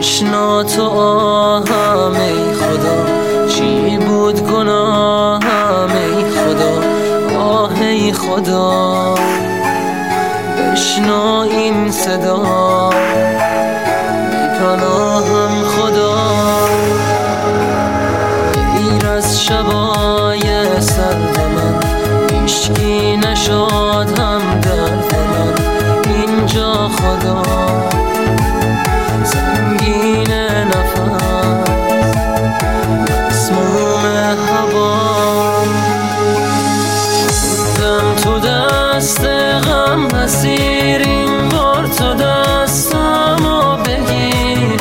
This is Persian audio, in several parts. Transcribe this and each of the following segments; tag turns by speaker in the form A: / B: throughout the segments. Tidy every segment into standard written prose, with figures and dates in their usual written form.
A: بشنا تو آهم ای خدا، چی بود گناهم ای خدا، آه ای خدا بشنا این صدا، پناهم خدا. غیر از شبای سرد من هیچکی نشاد هم درد من اینجا خدا، سنگین نفس مسموم هوا، بودم تو دست غم اسیر، این بار تو دستمو بگیر،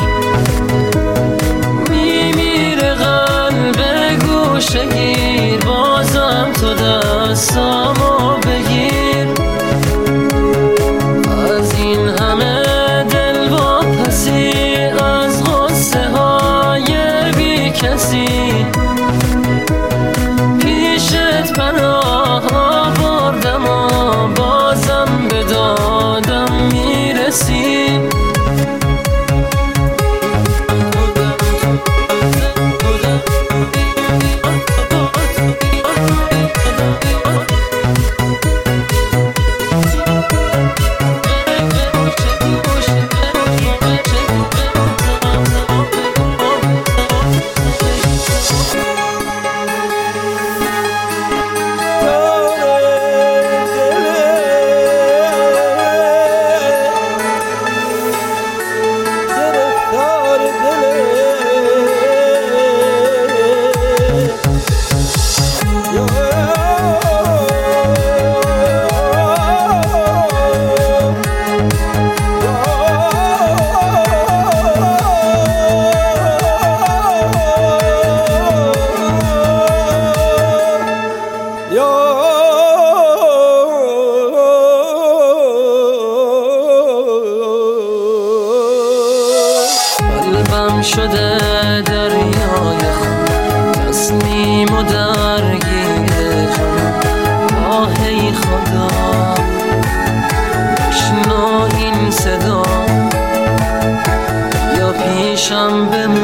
A: میمیره قلب گوشه گیر، بازم تو دستمو بگیر. از این همه دل واپسی، از غصه های بی کسی، پیشت پناه آوردم و بازم به دادم میرسی. قلبم شده دریای خون، تسلیم و درگیر جون، آه ای خدا بشنو این صدا، یا پیشم بمون